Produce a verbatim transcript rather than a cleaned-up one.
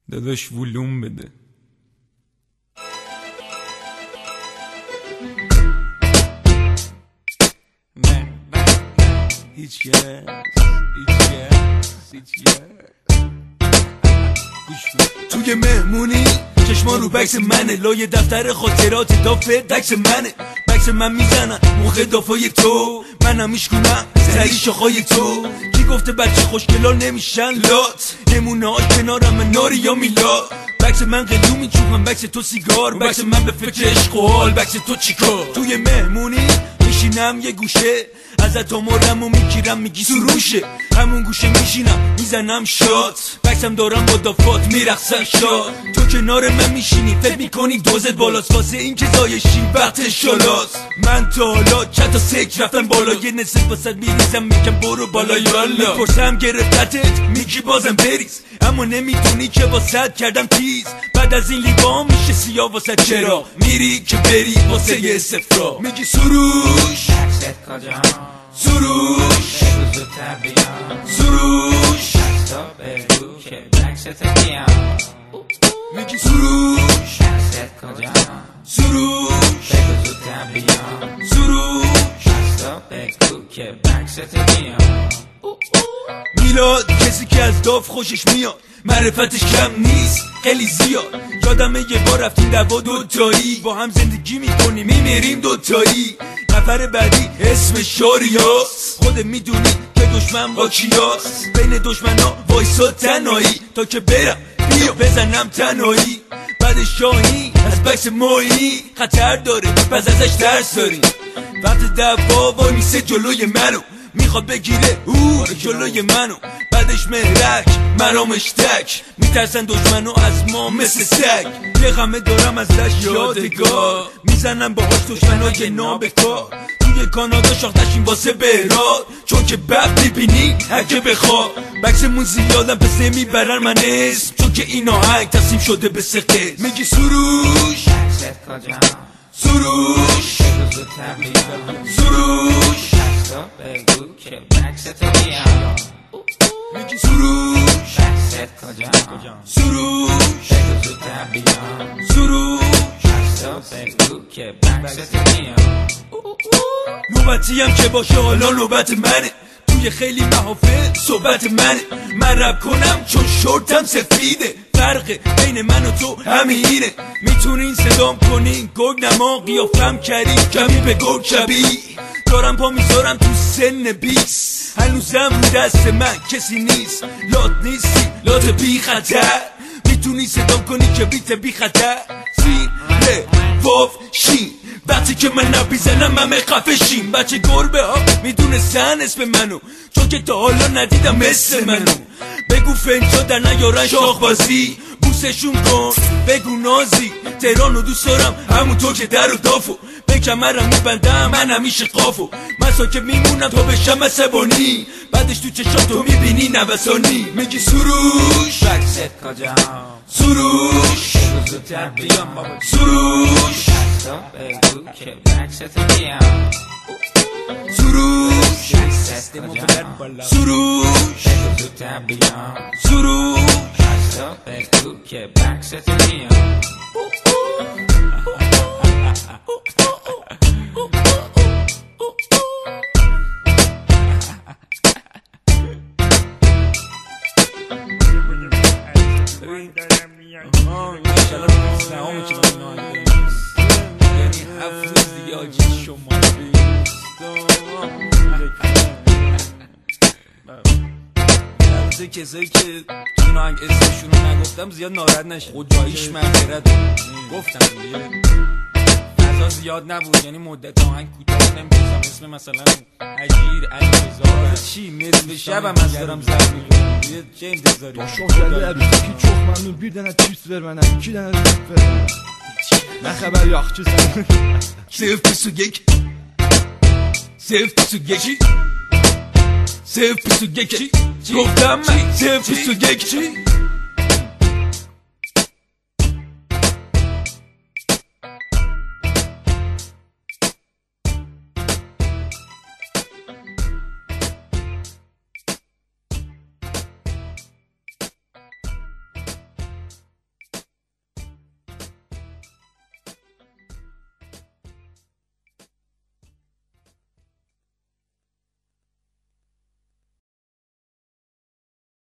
داداش ولوم بده. نه نه هیچ کس هیچ کس هیچ کس توی مهمونی چشما رو بکس منه، لای دفتر خاطرات دافه دکس منه. بکس من میزنن موقع دافای تو، منم میشکنم سری شاخای تو. کی گفته بچه خوشگلا نمیشن لات؟ نمونه ها کنارم من ناری یا میلاد. بکس من قلو میچوبم، بکس تو سیگار. بکس من به فکر عشق و حال، بکس تو چیکار؟ توی مهمونی میشینم یه گوشه، ازت آمارم و میگیرم میگی سروشه. همون گوشه میشینم میزنم شات، بکسم دارم با دافات میرقصن شات. تو کنار من میشینی فکر میکنی دوزت بالاست، واسه این که زایشی وقت شالاست. من تا حالا چند تا سک رفتم بالا، یه نصف واسه میریزم میگم برو بالا یالا. میپرسم گرفتتت میگی بازم بریز، اما نمیدونی که واسه کردم تیز. بعد از این لیوان میشه سیاه واسه چرا میری که بری واسه یه سفرا. میگی سروش سروش سروش میگی سروش سروش سروش میلاد کسی که از داف خوشش میاد، معرفتش کم نیست خیلی زیاد. یادمه یه بار رفتیم دوا دوتایی، با هم زندگی میکنیم میمیریم دوتایی. نفر بعدی اسم شاریاست، خودت میدونی که دشمن با کیاست. بین دشمنا وایسا تنهایی تا که برم بیا بزنم تنهایی. بعد شاهی از بکس ماهی خطر داره پس ازش ترس داری. وقت دوا وای میسه جلوی منو، میخواد بگیره او جلوی منو. بعدش مهرک مرامش تک، میترسن دشمنو از ما مثل سگ. یه غمه دارم ازش یادگار، میزنم باهاش دشمنای نابکار. توی کانادا شاختشیم واسه بهراد، چون که بب میبینی اگه بخوا. بکسمون زیادم پس نمیبرن من اسم، چون که این آهنگ تصمیم شده به سقه. میگی سروش سروش سروش میگی سروش سروش سروش نوبتی هم که باشه حالا نوبت منه، توی خیلی محافل صحبت منه. من رپ کنم چون شورتم سفیده، فرق بین من و تو همینه. میتونین صدام کنین گرگ نما، قیافم کردین کمی به گرگ شبیه. دارم پا میذارم تو سن بیست، هنوزم رو دست من کسی نیست. لات نیستی لات بی خطر، میتونی صدام کنی که بیت بی خطر. سین ره واف شین، وقتی که من نبیزنم همه خفه شیم. بچه گربه ها میدونستن اسم منو، چون که تا حالا ندیدم مثل منو. بگو فنجا در نیارن شاخ بازی، بوسشون کن بگو نازی. تهرانو دوست دارم همونطور که در و دافو، به کمرم میبندم من همیشه قافو. من ساکت میمونم تا بشم عصبانی، بعدش تو چشاتو میبینی نوسانی. میگی سروش بکست کجا سروش سروش بگو که بکست بیام سروش سروش سروش بگو که بکست بیام کسایی که این آهنگ اسمشون رو نگفتم زیاد ناراحت نشه، خداییش مغفرت گفتم دیگه. فضا زیاد نبود، یعنی مدت آهنگ کوتاه نمی‌تونستم اسم مثلا اجیر علیرضا چی مثل شبم از دارم زد می‌کنم. چه انتظاری Çok geldi abi ki çok memnun, bir dənə cips ver mənə, iki dənə cips ver mənə. Nə xəbər yaxşı sən? Sev pisu gek Sev pisu geki Sev pisu geki Goftam mən Sev pisu geki